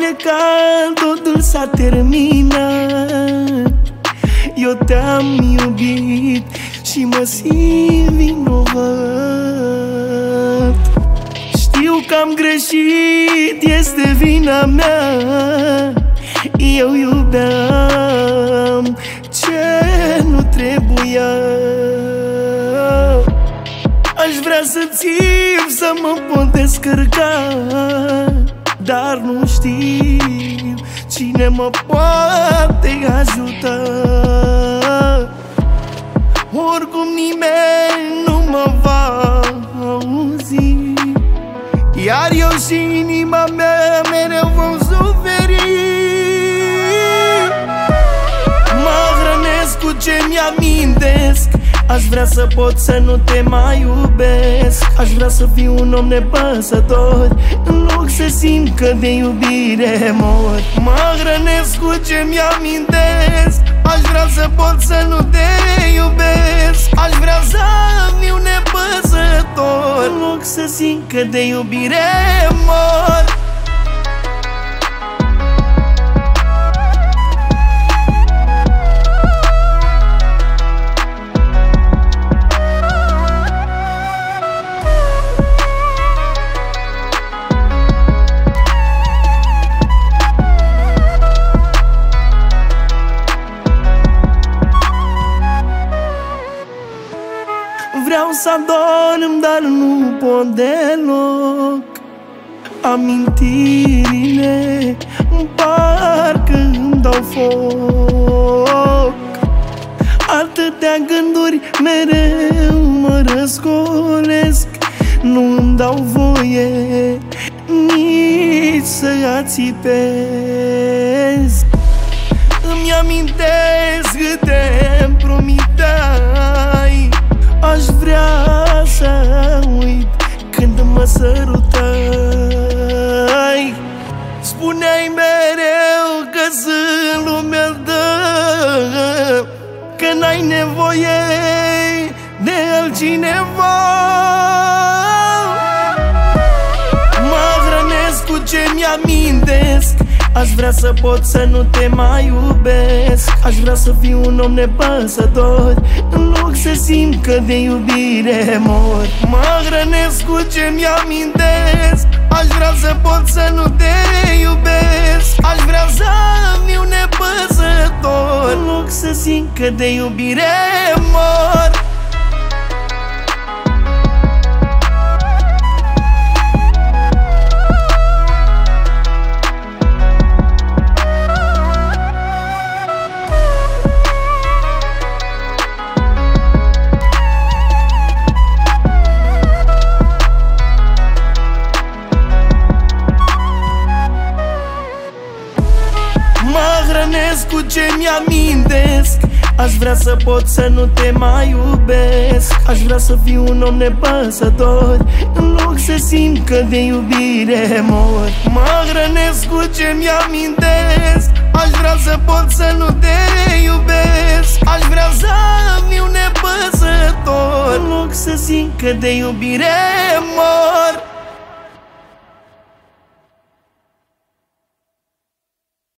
plecat, totul s-a terminat. Eu te-am iubit și mă simt vinovat. Știu că am greșit, este vina mea. Eu iubeam ce nu trebuia. Aș vrea să țip, să mă pot descărca, dar nu știu cine mă poate ajuta. Oricum nimeni nu mă va auzi, iar eu și inima mea mereu vom suferi. Mă hrănesc cu ce mi-amintesc. Aș vrea să pot să nu te mai iubesc. Aș vrea să fiu un om nepăsător, în loc să simt că de iubire mor. Mă hrănesc cu ce mi-amintesc. Aș vrea să pot să nu te iubesc. Aș vrea să fiu nepăsător, în loc să simt că de iubire mor. Vreau să adorm, dar nu pot deloc. Amintirile parcă îmi dau foc. Atâtea gânduri mereu mă răscolesc. Nu îmi dau voie nici să ațipesc. Îmi amintesc câte-mi promiteai. Aș vrea să uit când mă sărutai. Spuneai mereu că sunt lumea ta, că n-ai nevoie de altcineva. Mă hrănesc cu ce mi-amintesc. Aș vrea să pot să nu te mai iubesc. Aș vrea să fiu un om nepăsător, în loc să simt că de iubire mor. Mă hrănesc cu ce mi-amintesc. Aș vrea să pot să nu te iubesc. Aș vrea să fiu nepăsător, în loc să simt că de iubire mor. Mă hrănesc cu ce mi-amintesc. Aș vrea să pot să nu te mai iubesc. Aș vrea să fiu un om nepăsător, în loc să simt că de iubire mor. Mă hrănesc cu ce mi-amintesc. Aș vrea să pot să nu te iubesc. Aș vrea să fiu nepăsător, în loc să simt că de iubire mor.